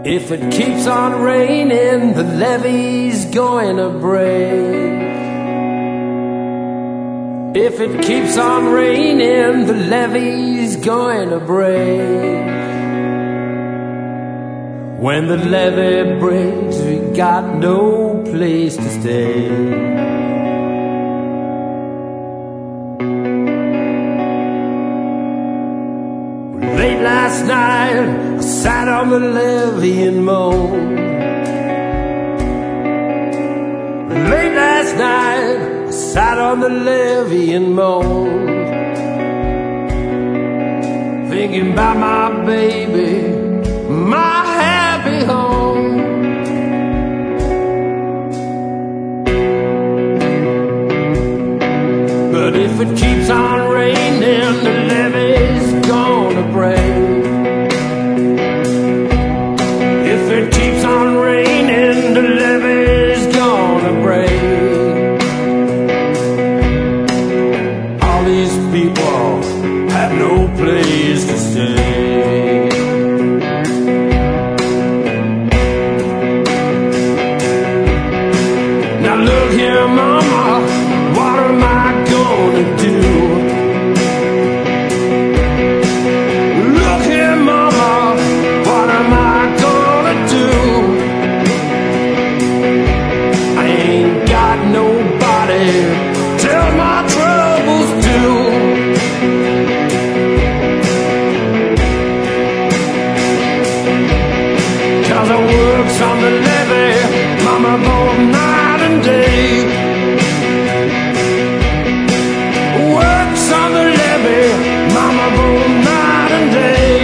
If it keeps on raining, the levee's going to break. If it keeps on raining, the levee's going to break. When the levee breaks, we got no place to stay. Late last night, I sat on the levee and moaned. Late last night, I sat on the levee and moaned, thinking about my baby, my happy home. But if it keeps on raining, the levee's gonna break. If it keeps on raining, the levee's gonna break. All these people have no place to stay. Now look here, mama, what am I gonna do? Look here, mama, what am I gonna do? I ain't got nobody, tell my troubles to. Cause I works on the levee, mama, both night and day. Works on the levee, mama, both night and day.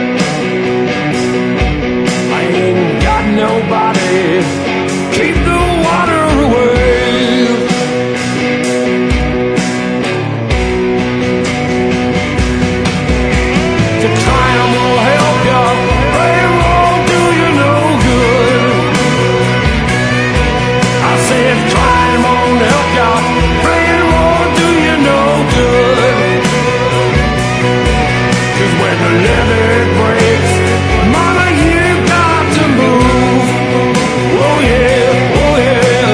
I ain't got nobody, keep the water away. To climb will help you, praying won't do you no good. I said trying won't help you, praying won't do you no good. Cause when the levee breaks, mama, you got to move. Oh yeah, oh yeah.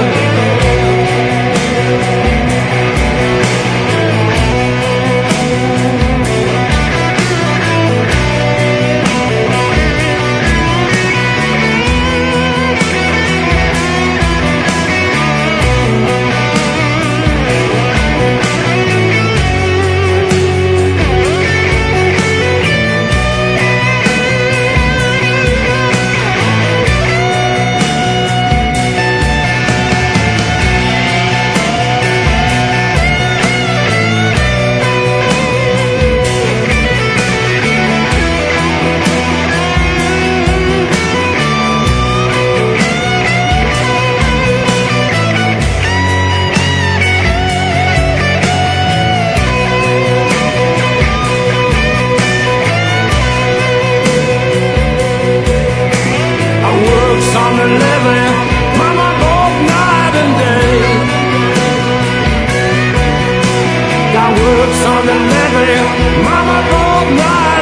On the levee, mama, both night and day. Got works on the levee, mama, both night